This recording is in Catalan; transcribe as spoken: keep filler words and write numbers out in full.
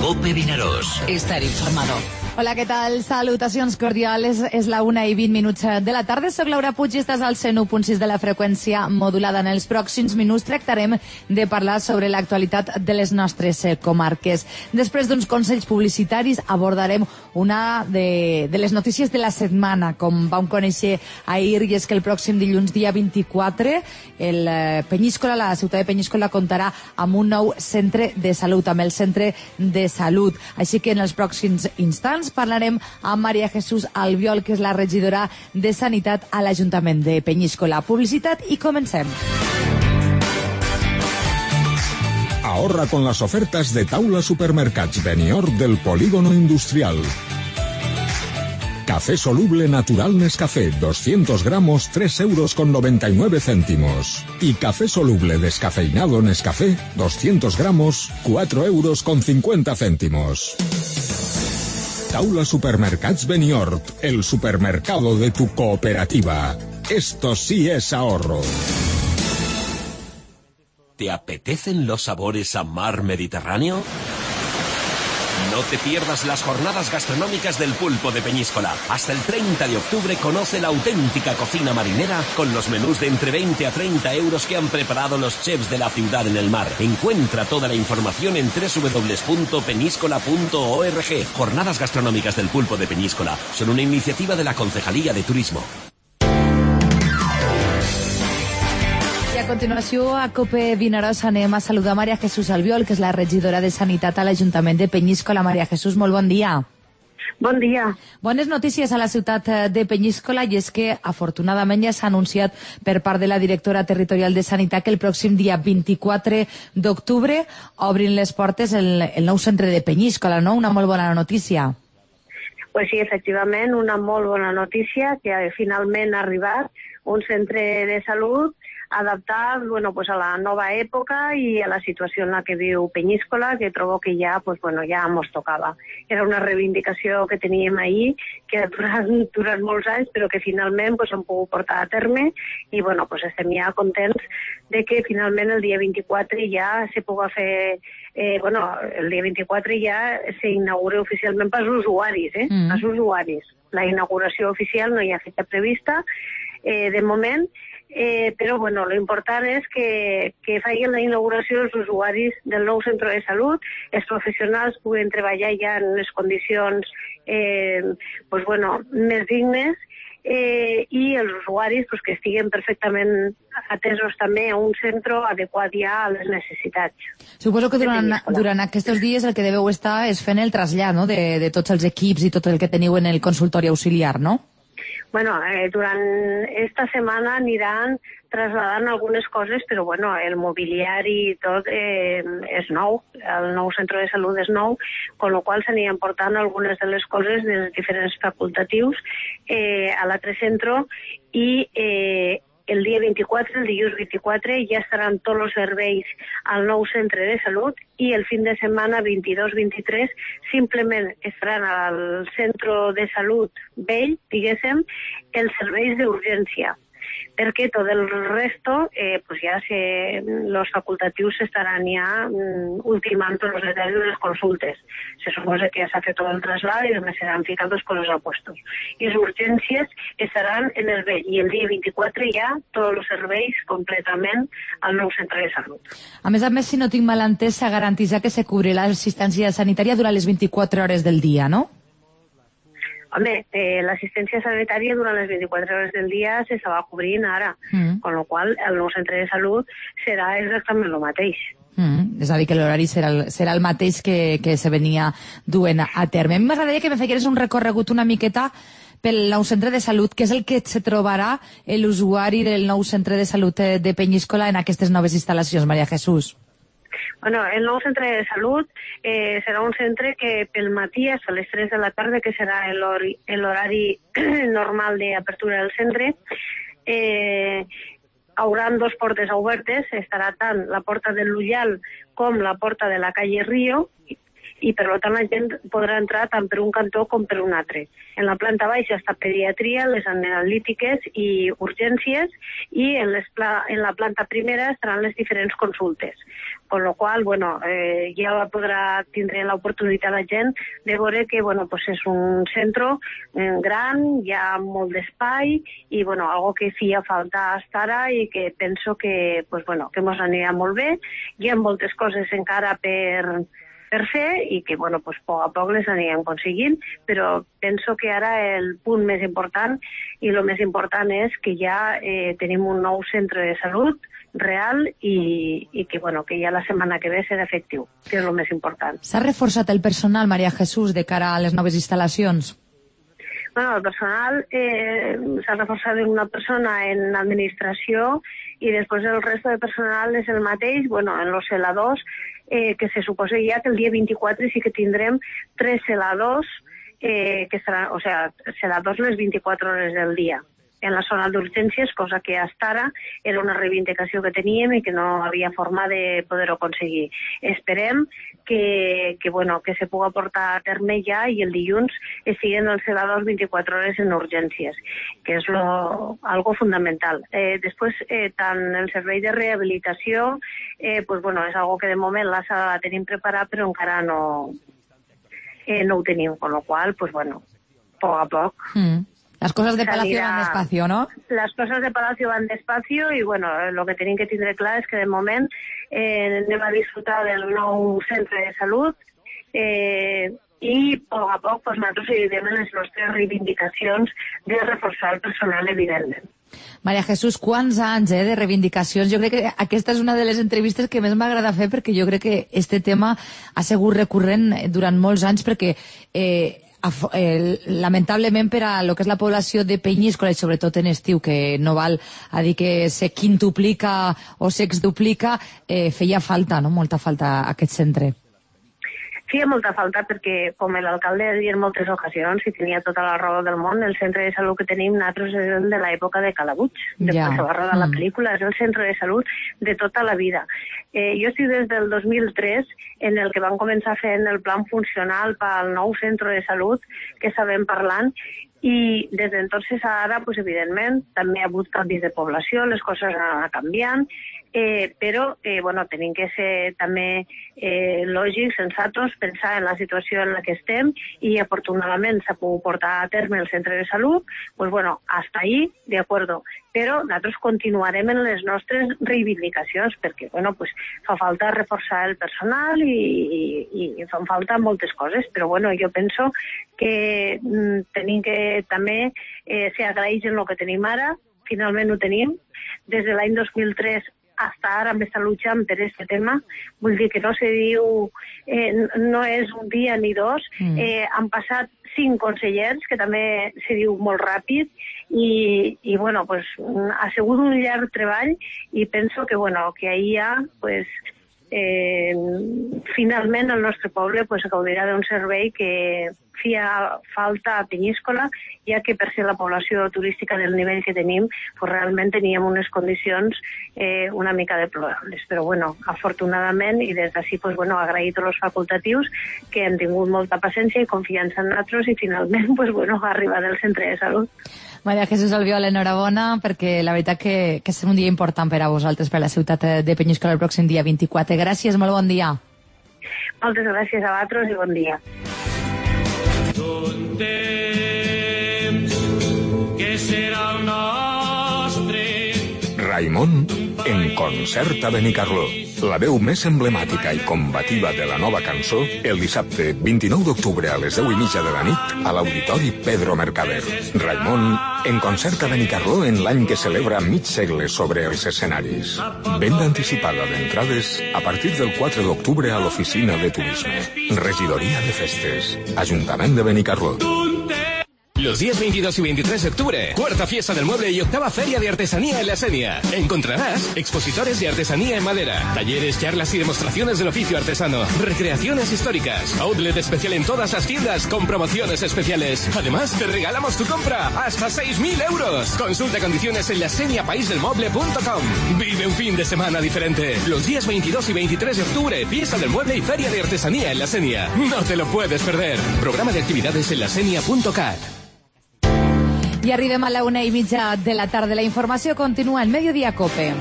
COPE Vinaròs. Estar informado. Hola, què tal? Salutacions cordials. És la una i vint minuts de la tarda. Soc Laura Puig i estàs al cent u punt sis de la freqüència modulada. En els pròxims minuts tractarem de parlar sobre l'actualitat de les nostres comarques. Després d'uns consells publicitaris abordarem una de, de les notícies de la setmana, com vam conèixer ahir, i és que el pròxim dilluns, dia vint-i-quatre, el Penyíscola, la ciutat de Penyíscola, comptarà amb un nou centre de salut, amb el centre de salut. Així que en els pròxims instants parlarem amb María Jesús Albiol, que és la regidora de Sanitat a l'Ajuntament de Penyíscola. Publicitat i comencem. Ahorra con las ofertas de Taula Supermercats Benidorm del Polígono Industrial. Café soluble natural Nescafé, doscientos gramos, tres euros con noventa y nueve céntimos. Y café soluble descafeinado Nescafé, doscientos gramos, cuatro euros con cincuenta céntimos. Taula Supermercats Benidorm, el supermercado de tu cooperativa. Esto sí es ahorro. ¿Te apetecen los sabores a mar Mediterráneo? No te pierdas las jornadas gastronómicas del Pulpo de Peñíscola. Hasta el treinta de octubre conoce la auténtica cocina marinera con los menús de entre veinte a treinta euros que han preparado los chefs de la ciudad en el mar. Encuentra toda la información en doble u doble u doble u punto peñíscola punto org. Jornadas gastronómicas del Pulpo de Peñíscola son una iniciativa de la Concejalía de Turismo. I a continuació, a COPE Vinaròs anem a saludar María Jesús Albiol, que és la regidora de Sanitat a l'Ajuntament de Penyíscola. María Jesús, molt bon dia. Bon dia. Bones notícies a la ciutat de Penyíscola, i és que, afortunadament, ja s'ha anunciat per part de la directora territorial de Sanitat que el pròxim dia vint-i-quatre d'octubre obrin les portes el, el nou centre de Penyíscola, no? Una molt bona notícia. Pues sí, efectivament, una molt bona notícia que finalment ha arribat un centre de salut adaptat bueno, pues a la nova època i a la situació en la que viu Penyíscola, que trobo que ja, pues, bueno, ja mos tocava. Era una reivindicació que teníem ahir, que ha durat, durat molts anys, però que finalment pues, hem pogut portar a terme i bueno, pues, estem ja contents de que finalment el dia vint-i-quatre ja se pugui fer, eh, bueno, el dia vint-i-quatre ja s'inaugura oficialment pels usuaris, eh? Mm. Els usuaris. La inauguració oficial no hi ha feta prevista, eh, de moment, Eh, però bueno, l'important és que, que facin la inauguració els usuaris del nou centre de salut, els professionals puguen treballar ja en les condicions eh, pues, bueno, més dignes eh, i els usuaris pues, que estiguen perfectament atesos també a un centre adequat ja a les necessitats. Suposo que durant, durant aquests dies el que deveu estar és fent el trasllat, no?, de, de tots els equips i tot el que teniu en el consultori auxiliar, no? Bueno, eh, durant esta setmana aniran trasladant algunes coses, però bueno, el mobiliari i tot eh, és nou, el nou centre de salut és nou, con lo qual s'aniran portant algunes de les coses dels diferents facultatius eh, a l'altre centre i eh, el dia vint-i-quatre, el dilluns vint-i-quatre, ja estaran tots els serveis al nou centre de salut i el fin de setmana vint-i-dos vint-i-tres simplement estaran al centre de salut vell, diguéssim, els serveis d'urgència, perquè tot el resto, eh, pues ja se, los facultatius estaran ja mm, ultimant tots els detalls de les consultes. Se suposa que ja s'ha fet tot el trasllat i només seran ficados con los apuestos. I les urgències estaran en el vell i el dia vint-i-quatre ja tots els serveis completament al nou centre de salut. A més a més, si no tinc mal entès, s'ha garantit que se cobrirà l'assistència sanitària durant les vint-i-quatre hores del dia, no? Home, eh, l'assistència sanitària durant les vint-i-quatre hores del dia se va cobrint ara, mm. con lo qual el nou centre de salut serà exactament el mateix. Mm. És a dir, que l'horari serà, el, serà el mateix que, que se venia duent a terme. A mi m'agradaria que me feieres un recorregut una miqueta pel nou centre de salut, que és el que se trobarà l'usuari del nou centre de salut de Penyíscola en aquestes noves instal·lacions, María Jesús. Bueno, el nou centre de salut eh, serà un centre que pel matí a les tres de la tarda, que serà l'horari normal d'apertura del centre, eh, hauran dos portes obertes, estarà tant la porta del Lujal com la porta de la calle Río, i per tant la gent podrà entrar tant per un cantó com per un altre. En la planta baixa està pediatria, les analítiques i urgències, i en, les pla en la planta primera estaran les diferents consultes. Con lo qual, bueno, eh, ja podrà tindre l'oportunitat la gent de veure que, bueno, pues és un centre eh, gran, hi ha molt d'espai i, bueno, algo que feia falta hasta ara i que penso que, pues, bueno, que mos anirà molt bé. Hi ha moltes coses encara per, per fer i que, bueno, pues, a poc a poc les anirem aconseguint, però penso que ara el punt més important i el més important és que ja eh, tenim un nou centre de salut real i, i que, bueno, que ja la setmana que ve serà efectiu, que és el més important. S'ha reforçat el personal, Maria Jesús, de cara a les noves instal·lacions? Bueno, el personal eh, s'ha reforçat una persona en administració i després el resto de personal és el mateix, bueno, en els celadors, eh, que se suposa ja que el dia vint-i-quatre sí que tindrem tres celadors, eh, que seran, o sea, celadors les vint-i-quatre hores del dia en la zona d'urgències, cosa que hasta ara era una reivindicació que teníem i que no havia forma de poder-ho aconseguir. Esperem que, que, bueno, que se pugui portar a terme ja i el dilluns estiguen els celadors vint-i-quatre hores en urgències, que és lo, algo fundamental. Eh, després, eh, tant el servei de rehabilitació, eh, pues, bueno, és algo que de moment la sala la tenim preparada, però encara no, eh, no ho tenim, con lo qual, pues, bueno, poc a poc. Mm. Las cosas de Palacio van despacio, ¿no? Las cosas de Palacio van despacio y, bueno, lo que tenim que tindre clar és que de moment eh, anem a disfrutar del nou centre de salut eh, i, a poc a poc, pues, nosaltres seguirem les nostres reivindicacions de reforçar el personal, evidentment. Maria Jesús, quants anys eh, de reivindicacions? Jo crec que aquesta és una de les entrevistes que més m'agrada fer perquè jo crec que este tema ha sigut recurrent durant molts anys perquè eh, Eh, lamentablement per a lo que és la població de Penyíscola i sobretot en estiu, que no val a dir que se quintuplica o sexduplica, eh, feia falta, no? Molta falta aquest centre. Feia molta falta perquè, com l'alcalde ha dit en moltes ocasions, i tenia tota la raó del món, el centre de salut que tenim nosaltres és el de l'època de Calabuig, de ja. quan se va rodar la pel·lícula, és el centre de salut de tota la vida. Eh, jo estic des del dos mil tres en el que van començar fent el plan funcional pel nou centre de salut que sabem parlant, i des d'entonces a ara, pues, evidentment, també ha hagut canvis de població, les coses han anat canviant, eh, però eh, bueno, tenim que ser també eh, lògics, sensatos, pensar en la situació en la que estem i afortunadament s'ha pogut portar a terme el centre de salut, pues, bueno, hasta ahí, de acuerdo. Però nosaltres continuarem en les nostres reivindicacions perquè, bueno, pues, fa falta reforçar el personal i, i, i fan falta moltes coses, però, bueno, jo penso que mm, tenim que també eh, ser agraïts en el que tenim ara, finalment ho tenim, des de l'any dos mil tres hasta ara m'està luchant per aquest tema, vull dir que no se diu, eh, no és un dia ni dos, mm. eh, han passat cinc consellers, que també se diu molt ràpid, i, i bueno, pues, ha sigut un llarg treball i penso que, bueno, que ahir ja, pues, eh, finalment el nostre poble pues, gaudirà d'un servei que feia falta a Penyíscola, ja que per ser la població turística del nivell que tenim, pues, realment teníem unes condicions eh, una mica deplorables. Però, bueno, afortunadament, i des d'ací, pues, bueno, agrair tots els facultatius que han tingut molta paciència i confiança en nosaltres i finalment, pues, bueno, ha arribat el centre de salut. Maria Jesús Albiol, enhorabona, perquè la veritat que, que és un dia important per a vosaltres, per a la ciutat de Penyíscola el pròxim dia vint-i-quatre. Gràcies, molt bon dia. Moltes gràcies a vosaltres i bon dia. Un temps que serà el nostre. Raimon en concert a Benicarló. La veu més emblemàtica i combativa de la nova cançó el dissabte vint-i-nou d'octubre a les deu i mitja de la nit a l'Auditori Pedro Mercader. Raimon en concert a Benicarló en l'any que celebra mig segle sobre els escenaris. Venda anticipada d'entrades a partir del quatre d'octubre a l'Oficina de Turisme. Regidoria de Festes. Ajuntament de Benicarló. Los días veintidós y veintitrés de octubre, cuarta fiesta del mueble y octava feria de artesanía en La Sénia. Encontrarás expositores de artesanía en madera, talleres, charlas y demostraciones del oficio artesano, recreaciones históricas, outlet especial en todas las tiendas con promociones especiales. Además, te regalamos tu compra hasta seis mil euros. Consulta condiciones en laseniapaisdelmueble punto com. Vive un fin de semana diferente. Los días veintidós y veintitrés de octubre, fiesta del mueble y feria de artesanía en La Sénia. No te lo puedes perder. Programa de actividades en lasenia punto cat. I arribem a la una i mitja de la tarda. La informació continua en Mediodía Cope.